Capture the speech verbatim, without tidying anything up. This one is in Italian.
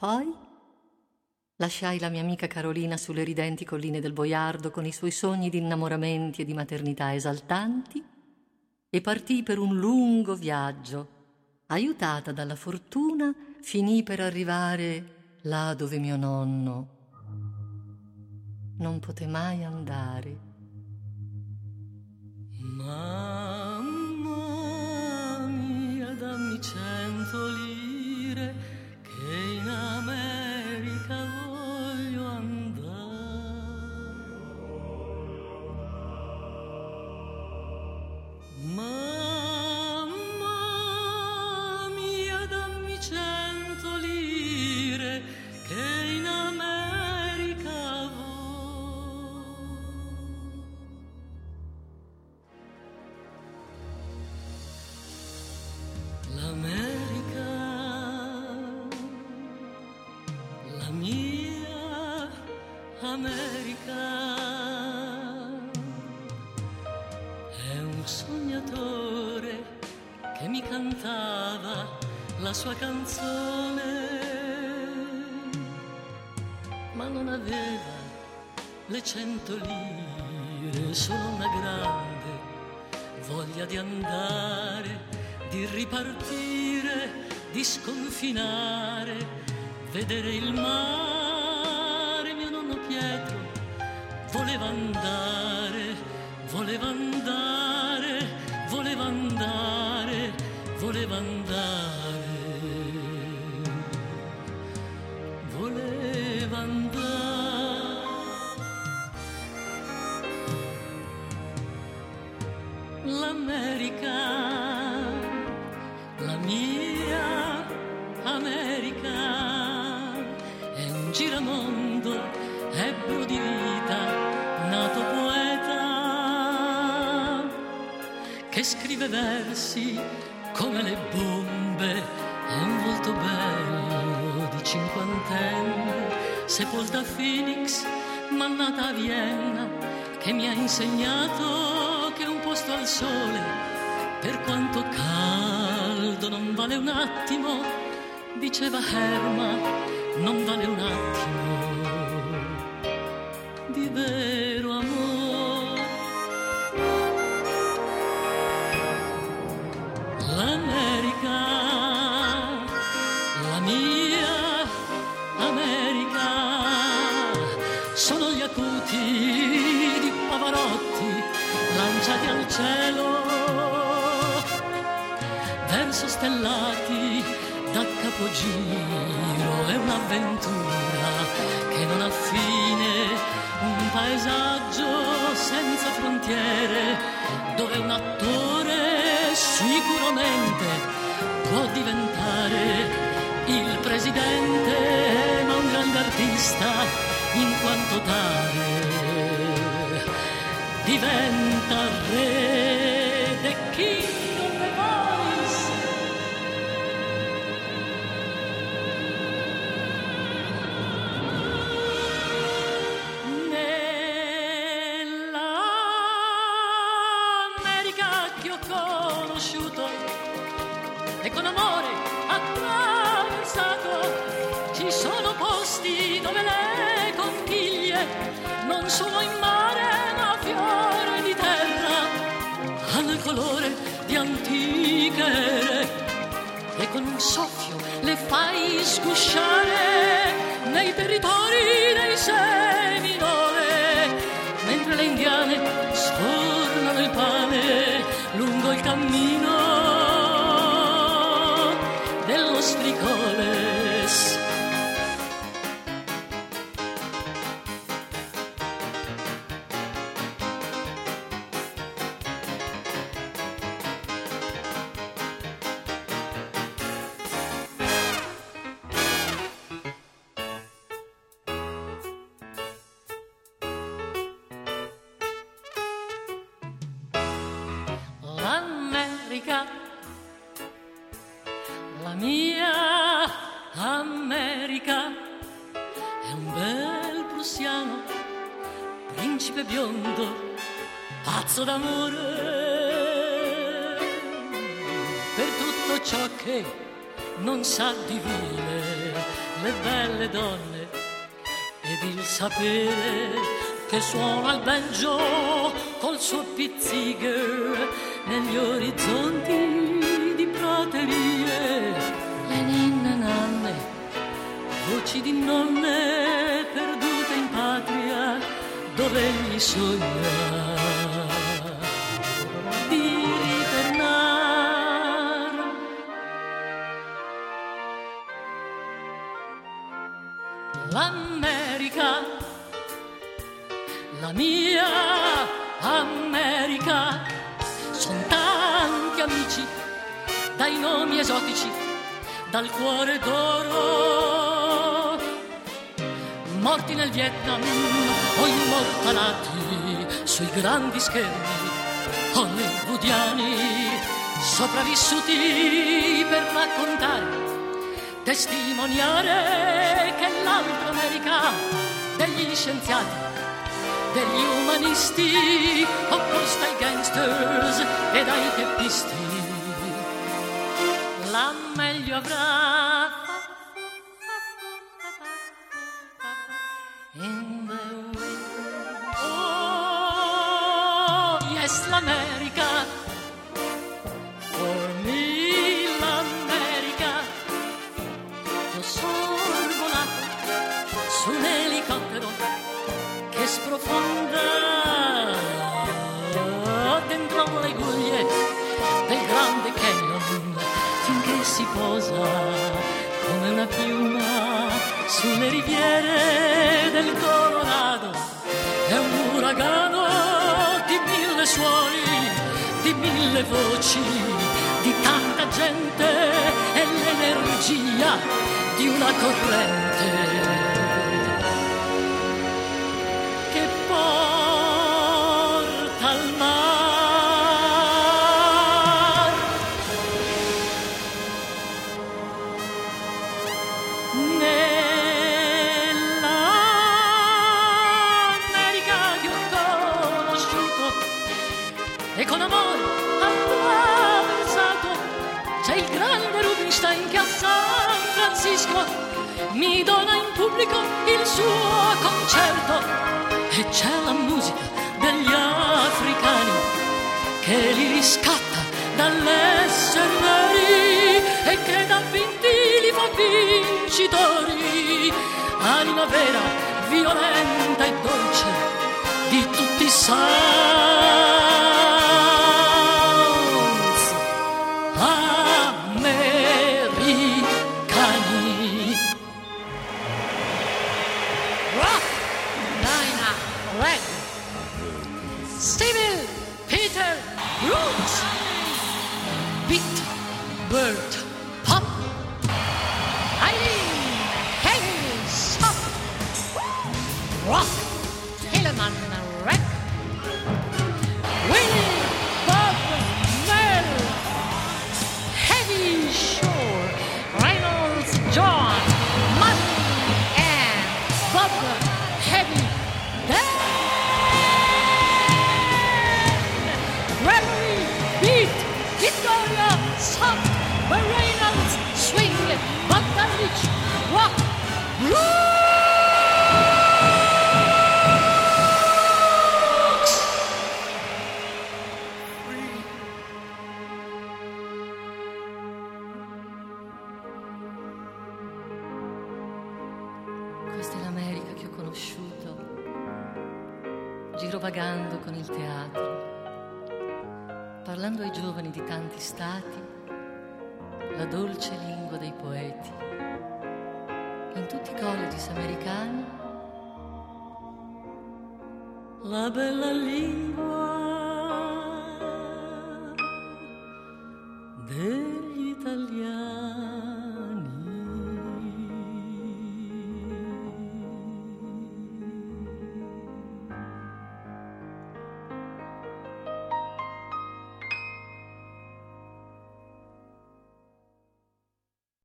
Poi lasciai la mia amica Carolina sulle ridenti colline del Boiardo con i suoi sogni di innamoramenti e di maternità esaltanti e partii per un lungo viaggio. Aiutata dalla fortuna, finii per arrivare là dove mio nonno non poté mai andare. Mamma mia, dammi cento lire che in America voglio andare. Mamma mia, dammi cento lire che in America voglio. L'America, la mia America, è un sognatore che mi cantava la sua canzone, ma non aveva le cento lire, solo una grande voglia di andare, di ripartire, di sconfinare, vedere il mare. Mio nonno Pietro voleva andare, voleva andare, voleva andare, voleva andare, voleva andare. L'America, la mia America, è un giramondo, ebbro di vita, nato poeta, che scrive versi come le bombe, è un volto bello di cinquantenne, sepolta a Phoenix, ma nata a Vienna, che mi ha insegnato che un posto al sole, per quanto caldo, non vale un attimo, diceva Herma, non vale un attimo di vero amore. L'America, la mia America, sono gli acuti di Pavarotti lanciati al cielo, verso stellati da capogiro. È un'avventura che non ha fine, un paesaggio senza frontiere, dove un attore sicuramente può diventare il presidente, ma un grande artista in quanto tale diventa re de king of the voice. Nell'America che ho conosciuto e con amore attraversato, ci sono posti dove le conchiglie non sono in mare ma fiore di terra, hanno il colore di antiche ere e con un soffio le fai sgusciare nei territori dei Seminole, mentre le indiane sfornano il pane lungo il cammino dello Stricoles. L'America, la mia America, è un bel prussiano, principe biondo, pazzo d'amore, per tutto ciò che non sa di vivere le belle donne ed il sapere che suona il banjo col suo pizzigher negli orizzonti di praterie, le ninne nanne, voci di nonne perdute in patria dove egli sogna di ritornare. L'America, la mia America, son tanti amici, dai nomi esotici, dal cuore d'oro, morti nel Vietnam o immortalati sui grandi schermi hollywoodiani, sopravvissuti per raccontare, testimoniare che l'altra America degli scienziati, degli umanisti, opposta ai gangsters ed ai teppisti, la meglio avrà. In the way. Oh, yes, l'America. For me, l'America. Io sono volato su un elicottero che sprofonda dentro le guglie del Grande Canyon finché si posa come una piuma sulle riviere del Colorado. È un uragano di mille suoni, di mille voci, di tanta gente e l'energia di una corrente che porta al mare. E con amore attraversato c'è il grande Rubinstein che a San Francisco mi dona in pubblico il suo concerto, e c'è la musica degli africani che li riscatta dall'essere neri e che da vinti li fa vincitori, anima vera, violenta e dolce di tutti i santi. Stevie, Peter, Roots, Beat, Bird, Pop, Eileen, Heavy, Soft, Rock, Telemann, Red, Willie, Bob, Merle, Heavy, Shore, Reynolds, John, Money, and Bob, Heavy, Dan. Victoria, Soft, Reynolds, Swing, Bogdanovich, Rock, Roots. Questa è l'America che ho conosciuto, girovagando con il teatro, parlando ai giovani di tanti stati, la dolce lingua dei poeti. In tutti i collegi americani, la bella lingua